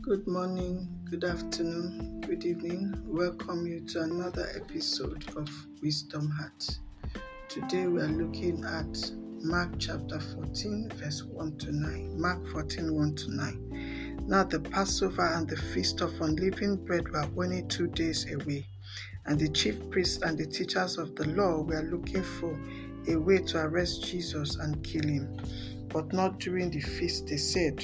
Good morning, good afternoon, good evening. Welcome you to another episode of Wisdom Heart. Today we are looking at Mark chapter 14, verse 1 to 9. Mark 14, 1 to 9. Now the Passover and the Feast of Unleavened Bread were only 2 days away, and the chief priests and the teachers of the law were looking for a way to arrest Jesus and kill him. But not during the feast, they said,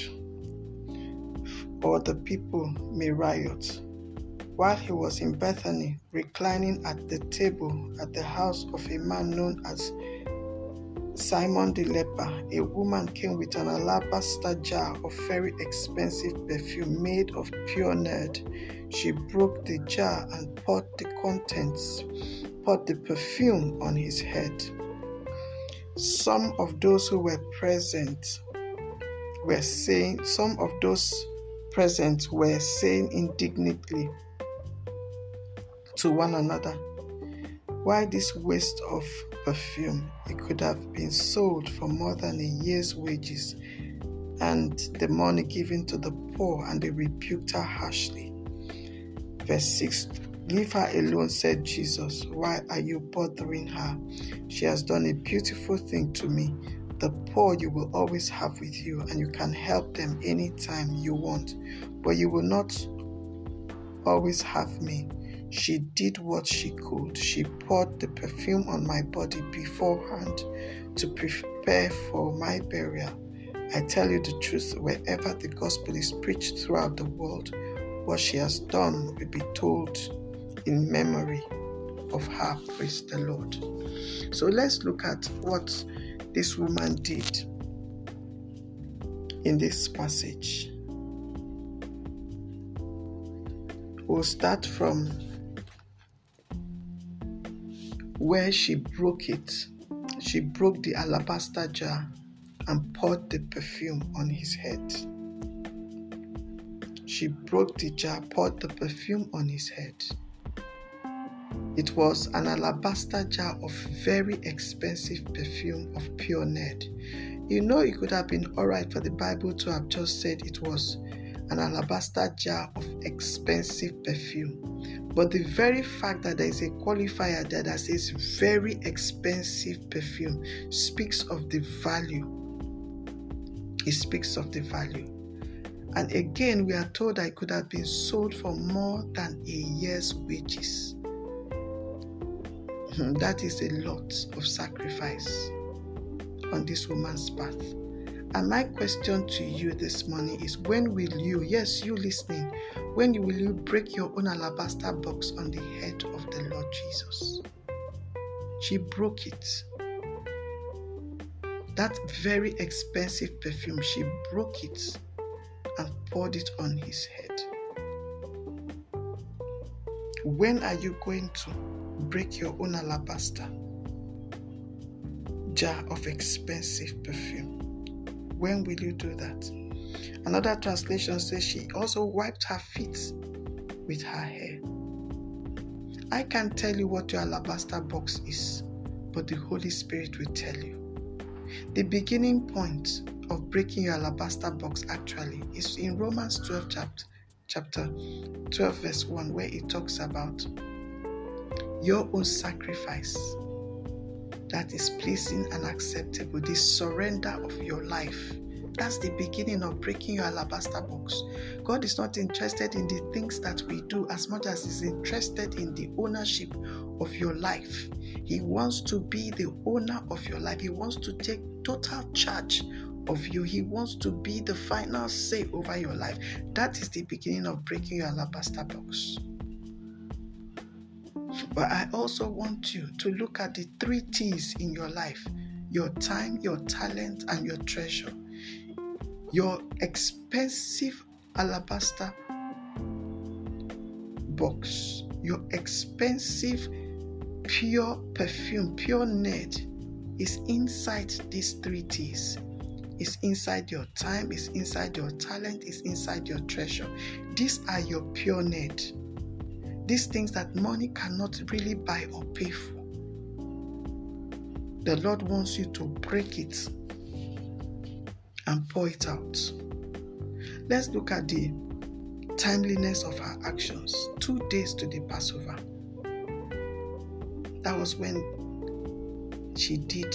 or the people may riot. While he was in Bethany, reclining at the table at the house of a man known as Simon the leper, a woman came with an alabaster jar of very expensive perfume made of pure nard. She broke the jar and poured the perfume on his head. Some of those present were saying indignantly to one another, why this waste of perfume? It could have been sold for more than a year's wages and the money given to the poor. And they rebuked her harshly. Verse 6, leave her alone, said Jesus. Why are you bothering her? She has done a beautiful thing to me. The poor you will always have with you, and you can help them anytime you want, but you will not always have me. She did what she could. She poured the perfume on my body beforehand to prepare for my burial. I tell you the truth, wherever the gospel is preached throughout the world, what she has done will be told in memory of her. Praise the Lord. So let's look at what this woman did in this passage. We'll start from where she broke it. She broke the alabaster jar and poured the perfume on his head. She broke the jar, poured the perfume on his head. It was an alabaster jar of very expensive perfume of pure nard. You know, it could have been alright for the Bible to have just said it was an alabaster jar of expensive perfume. But the very fact that there is a qualifier there that says very expensive perfume speaks of the value. It speaks of the value. And again, we are told that it could have been sold for more than a year's wages. That is a lot of sacrifice on this woman's path. And my question to you this morning is, when will you, yes, you listening, when will you break your own alabaster box on the head of the Lord Jesus? She broke it. That very expensive perfume, she broke it and poured it on his head. When are you going to break your own alabaster jar of expensive perfume? When will you do that? Another translation says she also wiped her feet with her hair. I can't tell you what your alabaster box is, but the Holy Spirit will tell you. The beginning point of breaking your alabaster box actually is in Romans 12 chapter 12 verse 1, where it talks about your own sacrifice that is pleasing and acceptable, the surrender of your life. That's the beginning of breaking your alabaster box. God is not interested in the things that we do as much as He's interested in the ownership of your life. He wants to be the owner of your life. He wants to take total charge of you. He wants to be the final say over your life. That is the beginning of breaking your alabaster box. But I also want you to look at the 3 T's in your life: your time, your talent, and your treasure. Your expensive alabaster box, your expensive pure perfume, pure nard is inside these 3 T's. It's inside your time, it's inside your talent, it's inside your treasure. These are your pure nard. These things that money cannot really buy or pay for. The Lord wants you to break it and pour it out. Let's look at the timeliness of her actions. 2 days to the Passover. That was when she did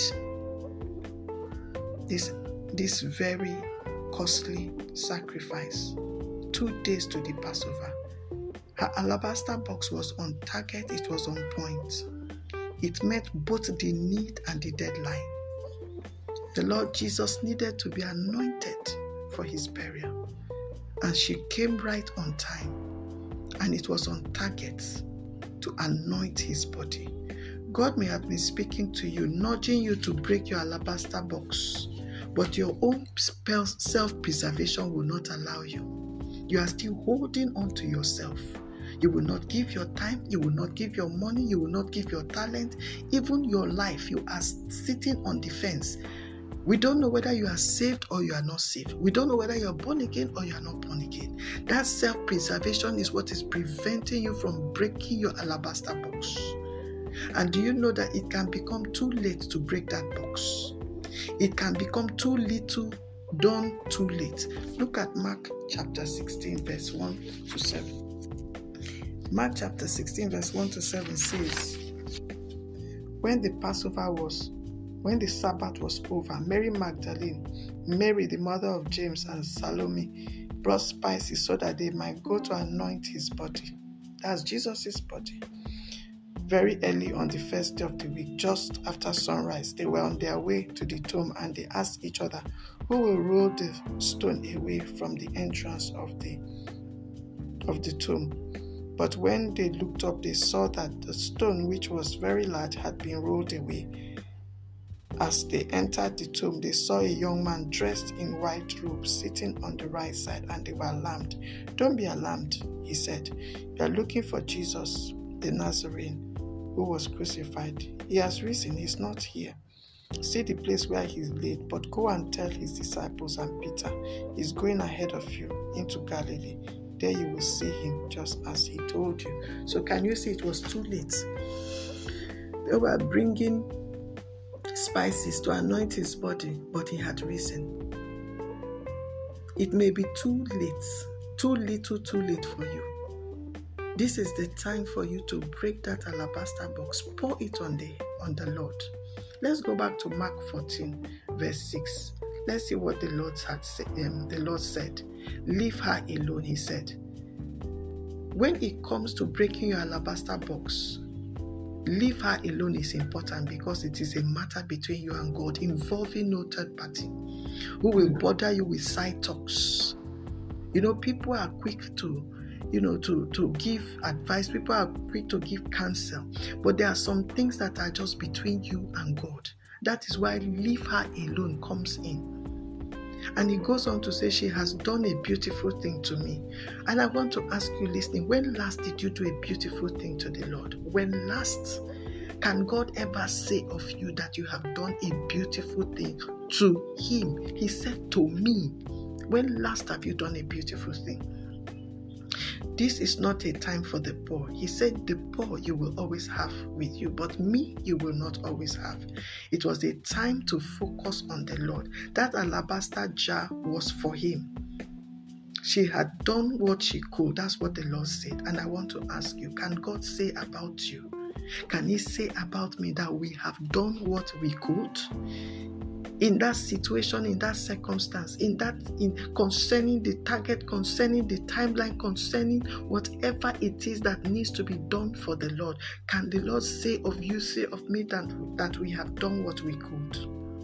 this very costly sacrifice. 2 days to the Passover. Her alabaster box was on target, it was on point. It met both the need and the deadline. The Lord Jesus needed to be anointed for his burial. And she came right on time. And it was on target to anoint his body. God may have been speaking to you, nudging you to break your alabaster box. But your own self-preservation will not allow you. You are still holding on to yourself. You will not give your time, you will not give your money, you will not give your talent, even your life. You are sitting on the fence. We don't know whether you are saved or you are not saved. We don't know whether you are born again or you are not born again. That self-preservation is what is preventing you from breaking your alabaster box. And do you know that it can become too late to break that box? It can become too little, done too late. Look at Mark chapter 16, verse 1 to 7. Mark chapter 16, verse 1 to 7 says, when the Sabbath was over, Mary Magdalene, Mary the mother of James, and Salome brought spices so that they might go to anoint his body. That's Jesus' body. Very early on the first day of the week, just after sunrise, they were on their way to the tomb, and they asked each other, who will roll the stone away from the entrance of the tomb? But when they looked up, they saw that the stone, which was very large, had been rolled away. As they entered the tomb, they saw a young man dressed in white robes sitting on the right side, and they were alarmed. Don't be alarmed, he said. You are looking for Jesus, the Nazarene, who was crucified. He has risen, he's not here. See the place where he's laid, but go and tell his disciples and Peter, he's going ahead of you into Galilee. There you will see him just as he told you. So can you see it was too late? They were bringing spices to anoint his body, but he had risen. It may be too late, too little, too late for you. This is the time for you to break that alabaster box. Pour it on the Lord. Let's go back to Mark 14, verse 6. Let's see what the Lord said. Leave her alone, he said. When it comes to breaking your alabaster box, leave her alone is important, because it is a matter between you and God, involving no third party who will bother you with side talks. People are quick to give advice. People are quick to give counsel. But there are some things that are just between you and God. That is why leave her alone comes in. And he goes on to say, she has done a beautiful thing to me. And I want to ask you listening, when last did you do a beautiful thing to the Lord? When last? Can God ever say of you that you have done a beautiful thing to him? He said to me. When last have you done a beautiful thing? This is not a time for the poor. He said the poor you will always have with you, but me you will not always have. It was a time to focus on the Lord. That alabaster jar was for him. She had done what she could. That's what the Lord said. And I want to ask you, can God say about you? Can he say about me that we have done what we could? In that situation, in that circumstance, in concerning the target, concerning the timeline, concerning whatever it is that needs to be done for the Lord, can the Lord say of you, say of me that we have done what we could?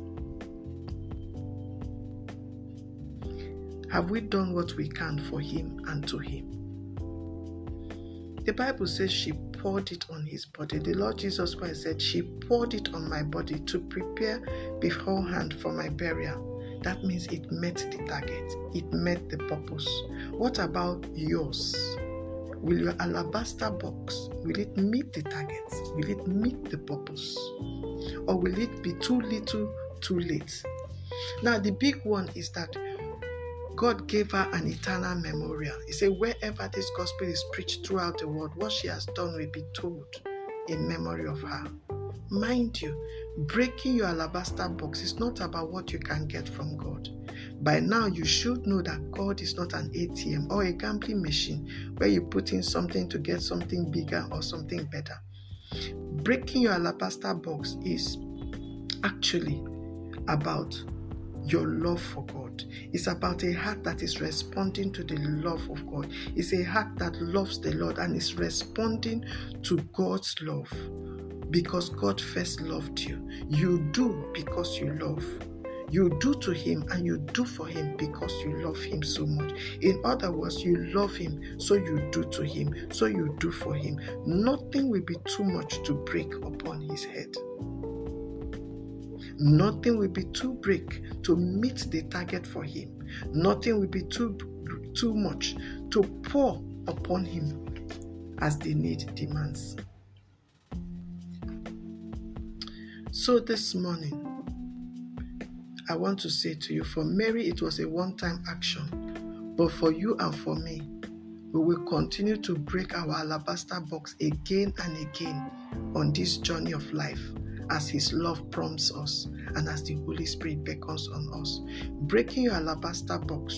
Have we done what we can for him and to him? The Bible says she poured it on his body. The Lord Jesus Christ said, she poured it on my body to prepare beforehand for my burial. That means it met the target. It met the purpose. What about yours? Will your alabaster box, will it meet the target? Will it meet the purpose? Or will it be too little, too late? Now, the big one is that God gave her an eternal memorial. He said, wherever this gospel is preached throughout the world, what she has done will be told in memory of her. Mind you, breaking your alabaster box is not about what you can get from God. By now, you should know that God is not an ATM or a gambling machine where you put in something to get something bigger or something better. Breaking your alabaster box is actually about your love for God. It's about a heart that is responding to the love of God. It's a heart that loves the Lord and is responding to God's love because God first loved you. You do because you love. You do to Him and you do for Him because you love Him so much. In other words, you love Him, so you do to Him, so you do for Him. Nothing will be too much to break upon His head. Nothing will be too big to meet the target for Him. Nothing will be too much to pour upon Him as the need demands. So this morning, I want to say to you, for Mary, it was a one-time action. But for you and for me, we will continue to break our alabaster box again and again on this journey of life as His love prompts us and as the Holy Spirit beckons on us. Breaking your alabaster box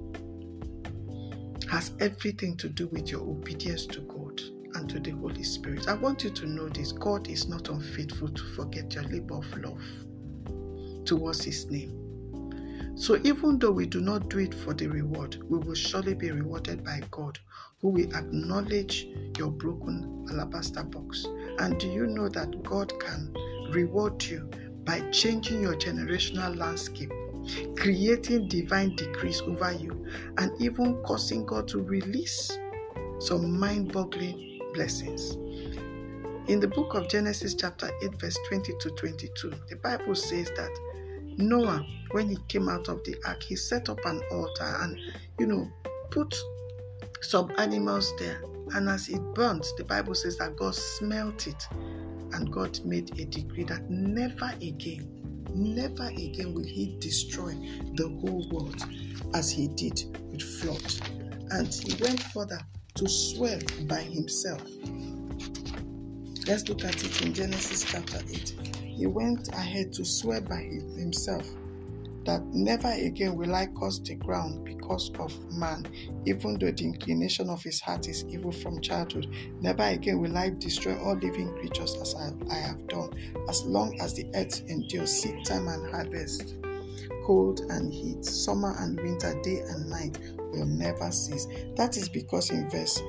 has everything to do with your obedience to God and to the Holy Spirit. I want you to know this. God is not unfaithful to forget your labor of love towards His name. So even though we do not do it for the reward, we will surely be rewarded by God, who will acknowledge your broken alabaster box. And do you know that God can reward you by changing your generational landscape, creating divine decrees over you, and even causing God to release some mind-boggling blessings? In the book of Genesis chapter 8 verse 20 to 22, the Bible says that Noah, when he came out of the ark, he set up an altar and, put some animals there. And as it burnt, the Bible says that God smelt it. And God made a decree that never again will He destroy the whole world as He did with flood. And He went further to swear by Himself. Let's look at it in Genesis chapter 8. He went ahead to swear by Himself that never again will I curse the ground because of man, even though the inclination of his heart is evil from childhood. Never again will I destroy all living creatures as I have done, as long as the earth endures, seed time and harvest, cold and heat, summer and winter, day and night will never cease. That is because in verse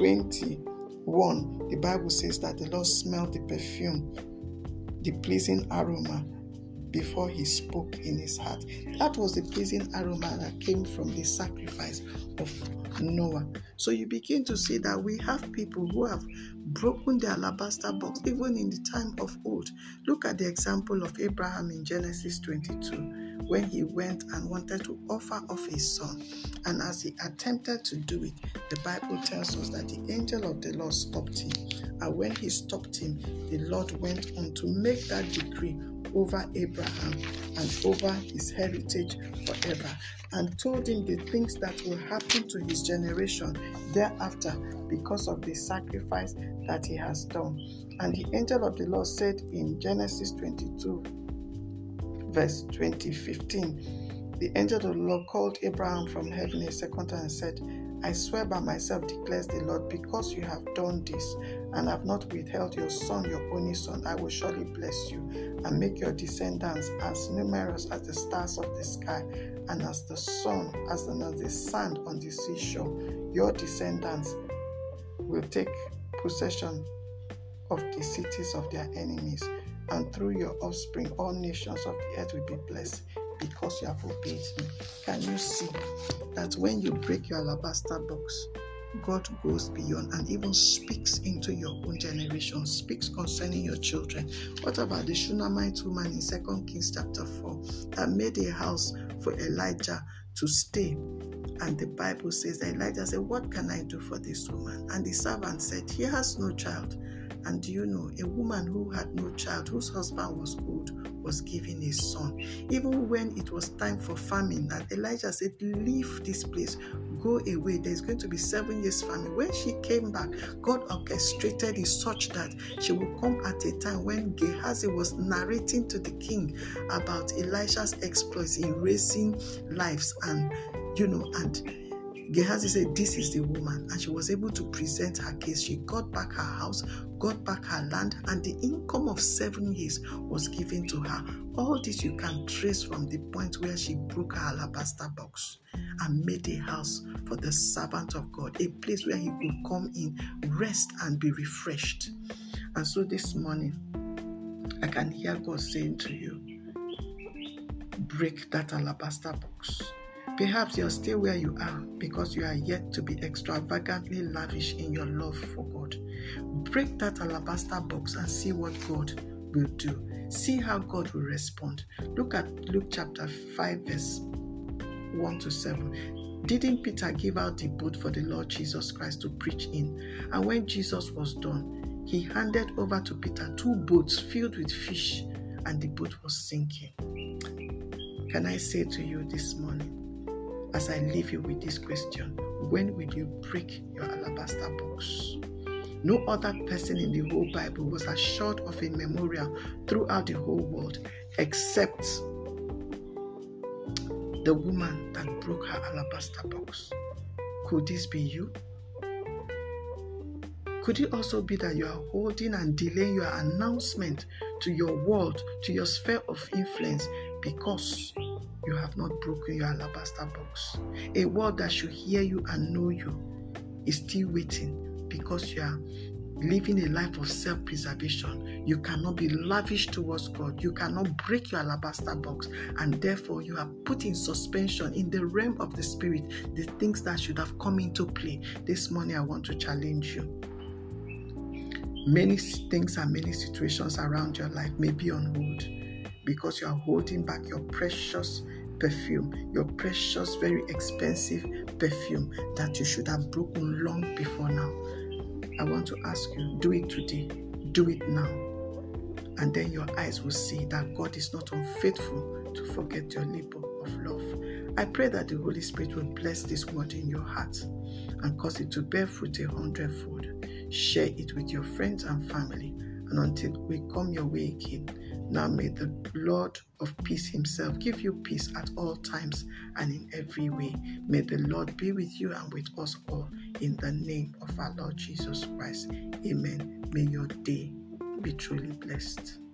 21, the Bible says that the Lord smelled the perfume, the pleasing aroma, before He spoke in His heart. That was the pleasing aroma that came from the sacrifice of Noah. So you begin to see that we have people who have broken the alabaster box even in the time of old. Look at the example of Abraham in Genesis 22, when he went and wanted to offer off his son. And as he attempted to do it, the Bible tells us that the angel of the Lord stopped him. And when he stopped him, the Lord went on to make that decree over Abraham and over his heritage forever, and told him the things that will happen to his generation thereafter because of the sacrifice that he has done. And the angel of the Lord said in Genesis 22 verse 15, the angel of the Lord called Abraham from heaven a second time and said, I swear by myself, declares the Lord, because you have done this and have not withheld your son, your only son, I will surely bless you and make your descendants as numerous as the stars of the sky and as the sun, as the sand on the seashore. Your descendants will take possession of the cities of their enemies, and through your offspring all nations of the earth will be blessed, because you have obeyed me. Can you see that when you break your alabaster box, God goes beyond and even speaks into your own generation, speaks concerning your children? What about the Shunammite woman in 2 Kings chapter 4 that made a house for Elijah to stay? And the Bible says that Elijah said, what can I do for this woman? And the servant said, he has no child. And do you know, a woman who had no child, whose husband was old, was given a son. Even when it was time for famine, and Elijah said, leave this place, go away, there's going to be 7 years famine. When she came back, God orchestrated it such that she would come at a time when Gehazi was narrating to the king about Elisha's exploits in raising lives, and Gehazi said, this is the woman, and she was able to present her case. She got back her house, got back her land, and the income of 7 years was given to her. All this you can trace from the point where she broke her alabaster box and made a house for the servant of God, a place where he could come in, rest, and be refreshed. And so this morning, I can hear God saying to you, break that alabaster box. Perhaps you're still where you are because you are yet to be extravagantly lavish in your love for God. Break that alabaster box and see what God will do. See how God will respond. Look at Luke chapter 5 verse 1-7. Didn't Peter give out the boat for the Lord Jesus Christ to preach in? And when Jesus was done, he handed over to Peter 2 boats filled with fish, and the boat was sinking. Can I say to you this morning, as I leave you with this question, when will you break your alabaster box? No other person in the whole Bible was assured of a memorial throughout the whole world except the woman that broke her alabaster box. Could this be you? Could it also be that you are holding and delaying your announcement to your world, to your sphere of influence, because you have not broken your alabaster box? A world that should hear you and know you is still waiting because you are living a life of self-preservation. You cannot be lavish towards God. You cannot break your alabaster box, and therefore you are put in suspension in the realm of the spirit, the things that should have come into play. This morning I want to challenge you. Many things and many situations around your life may be on hold because you are holding back your precious perfume, your precious, very expensive perfume that you should have broken long before now. I want to ask you, do it today, do it now, and then your eyes will see that God is not unfaithful to forget your labor of love. I pray that the Holy Spirit will bless this word in your heart and cause it to bear fruit 100-fold. Share it with your friends and family, and until we come your way again, now may the Lord of peace himself give you peace at all times and in every way. May the Lord be with you and with us all in the name of our Lord Jesus Christ. Amen. May your day be truly blessed.